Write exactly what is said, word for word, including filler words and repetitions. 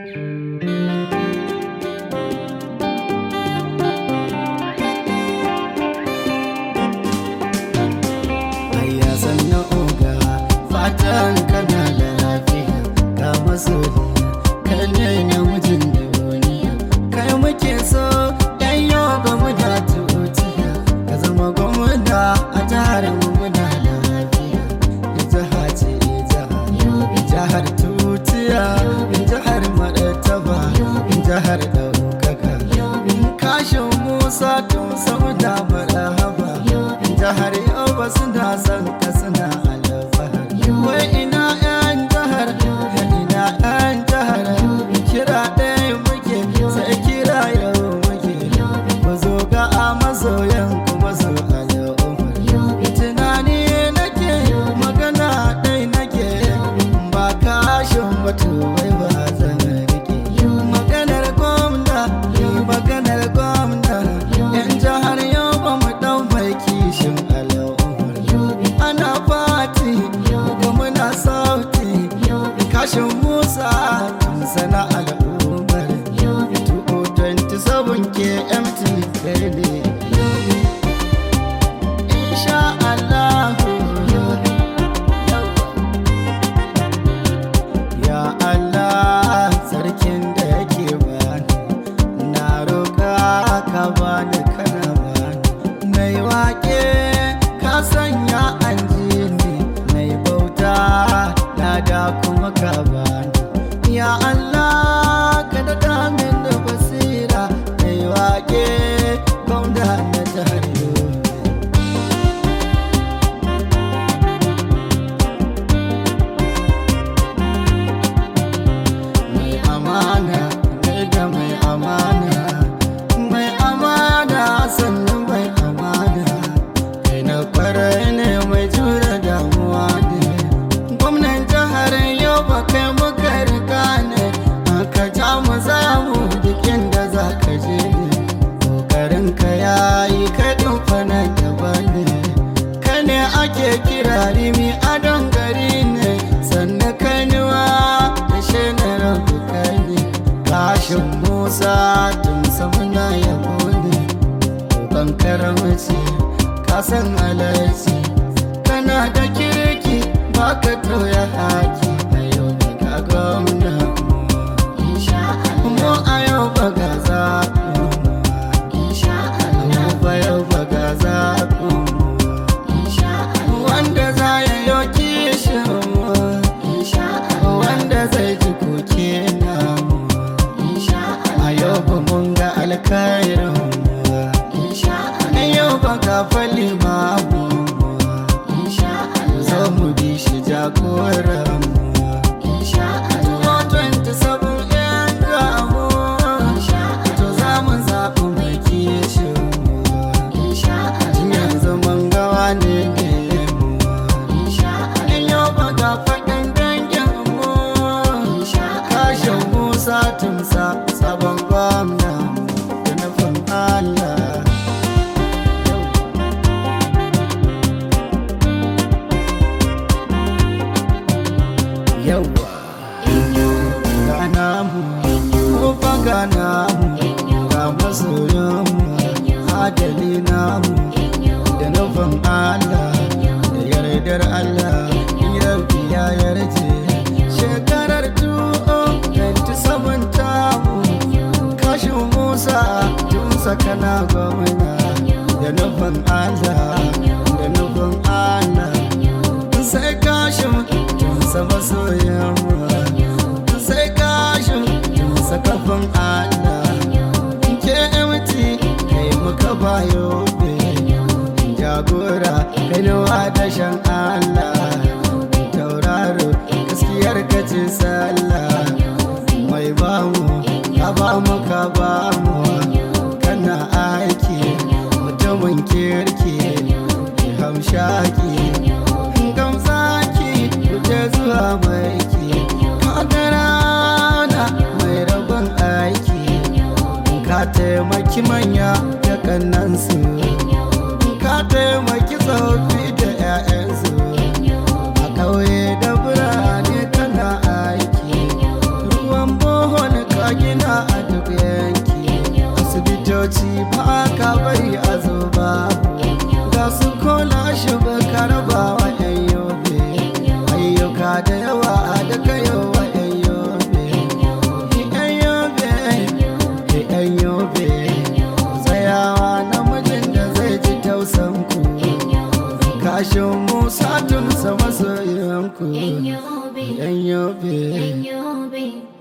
Hayya sannu oga, fatan kana lafiya, ga masoyiya, kai ne namijin duniya, kai muke so ɗan yobe muna tutiya, ka zama gwamna a jihar mu muna lafiya. Jiha ce jiha, jihar tutiya, jihar martaba, jihar ɗaukaka, Kashin Musa tun sauda marhaba, jihar Yobe suna son ka suna alfahari. Wai ina 'yan jihar, ina 'yan jihar, kira ɗaya muke sai kira yau muke, ku zo ga a masoyan kuma zo al'ummar. Tunani nake magana ɗai nake, ba kashin batu wai ba zan rike. Maganar gwamna, maganar gwamna, 'yan jihar Yobe mu ɗau mai kishin al'ummar. Ana fati kuma muna sauti, Kashin Musa tun sana al'ummar. two twenty-seven K M T kai ne, insha Allahu. Ya Allah sarkin da yake bani, na roƙa ka bani kana bani. Nai waƙe ka sanya an ji ni, nai bauta lada kuma ka bani. Ya Allah ka daɗa min da basira, nai waƙe gwamna na jihar Yobe. Mai amana kai da mai amana, mai amana sannan mai amana, kai na kwarai ne mai jure damuwa ne. Gwamnan jihar Yobe kai muka riga ne, aka ja mu za mu duk inda za ka je ne. Ƙoƙarin ka yayi kai ɗin fana daban ne, kai ne ake kira rimi adon gari ne, sannan kanuwa da shi na rabu kai ne. Kashin Musa tun samuna yabo ne, ƙoƙon karamci ka san halarci, kana da kirki ba ka tauya haki. A yau ba ga gwamna mu, a yau ba ga zaɓu mu, ba yau ba ga zaɓu mu, wanda za ya yi kishin mu, wanda zai ji koke na mu. A yau ba mun ga alkhairin mu, a yau ba ga fali ma mu, zo mu bi shi jagoran mu. two twenty-seven 'yan gamu, to za mu zaɓi mai kishin mu. Tun yanzu mun gawa ne ne mu, in yau ba ga faɗin dangin mu. Kashin Musa tumsa sabon gwamna da nufin Allah. Yawa ga namu, ko fa ga namu, ga masoyanmu, adali namu, da nufin Allah, da yardar Allah, yau ya yarje. Shekarar two twenty-seven tamu, Kashin Musa tun sakana gwamna, da nufin Allah, da nufin Allah. Sai Kashin tun sama soyayyanmu, sai Kashin tun sakafin Allah. K M T kai muka bayo be, jagora kai nawa da shan Allah. Tauraro gaskiyar ka ce sallah, mai bamu ka bamu ka bamu, kana aiki mutumin kirki, hamshaki gamsaki, wuce zuwa maiki, kagarana mai rabon aiki, ka taimaki manya da kannansu, ka taimaki tsoffi da 'ya'yansu, a ƙauye da birane kana aiki, ruwan bohol gina a duk yanki, asibitoci ba ka bari a zo babu, ga su kola shi ba ka raba wa yan yobe, ayyuka da yawa da ka yawa yan yobe, yan yobe, yan yobe, tsayawa namijin da zai ji tausan ku, kashin musa tun sama soyanku, yan yobe.